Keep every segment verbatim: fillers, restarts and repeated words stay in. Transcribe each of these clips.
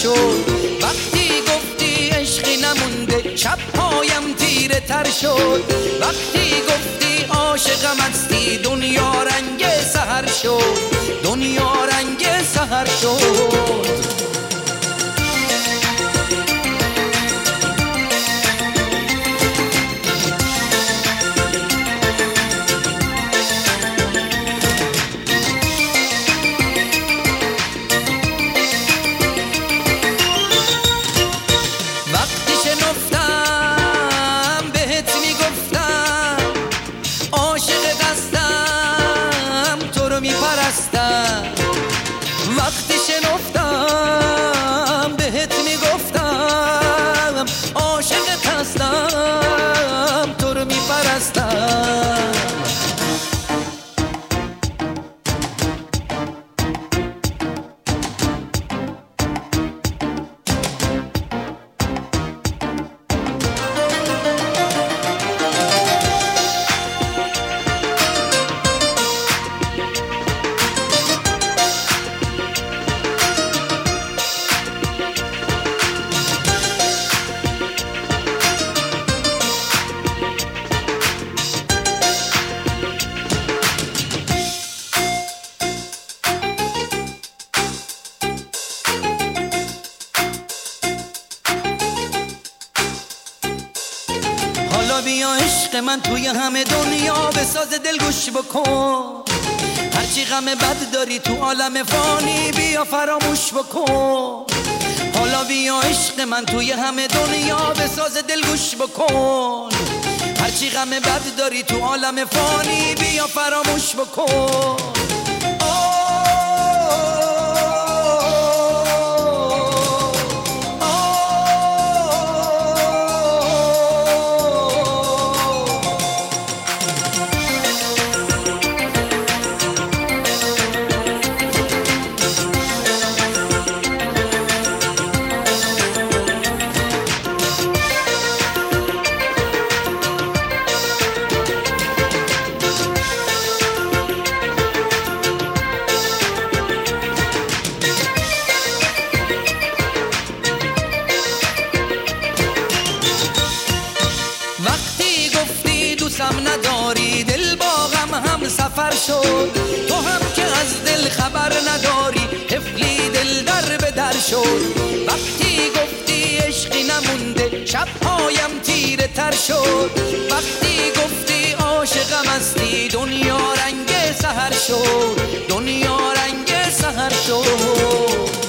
شد. وقتی گفتی عشقی نمونده شب پایم تیره تر شد. وقتی گفتی عاشقم هستی دنیا رنگ سحر شد. دنیا رنگ سحر شد. وقتی شنفتم بهت میگفتم عاشقت هستم تو رو میپرستم. بیا عشق من توی همه دنیا بساز دل گوش بکن. هرچی غم بد داری تو عالم فانی بیا فراموش بکن. حالا بیا عشق من توی همه دنیا بساز دل گوش بکن. هرچی غم بد داری تو عالم فانی بیا فراموش بکن. وقتی گفتی دوستم نداری دل باغم هم سفر شد. تو هم که از دل خبر نداری طفلی دل در به در شد. وقتی گفتی عشقی نمونده شب پایم تیره تر شد. وقتی گفتی عاشقم هستی دنیا رنگ سحر شد. دنیا رنگ سحر شد.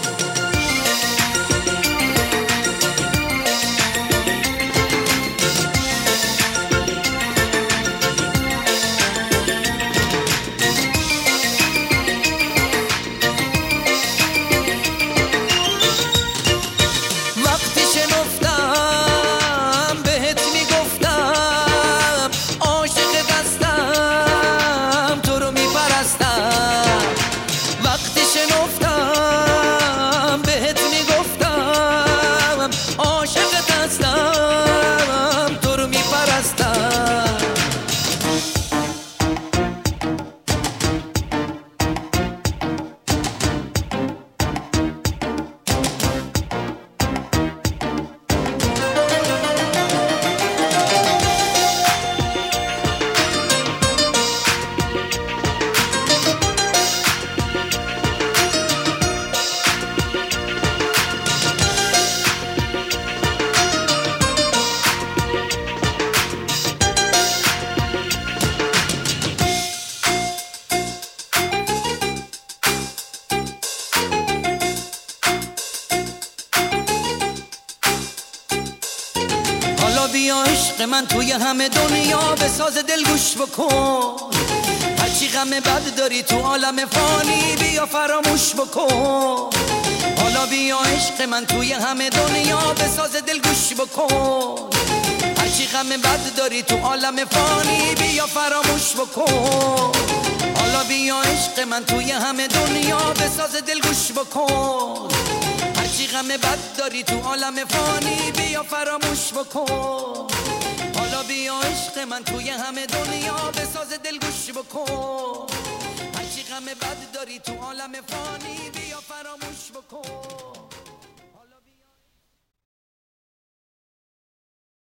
بیا عشق من توی همه دنیا بساز دل گوش بکن. هرچی غم بد داری تو عالم فانی بیا فراموش بکن. حالا بیا عشق من توی همه دنیا بساز دل گوش بکن. هرچی غم بد داری تو عالم فانی بیا فراموش بکن. حالا بیا عشق من توی همه دنیا بساز دل گوش بکن. هرچی غم بد داری تو عالم فانی بیا فراموش بکن. حالا بیا عشق من توی همه دنیا بساز دل گوش بکن. هرچی غم بد داری تو عالم فانی بیا فراموش بکن.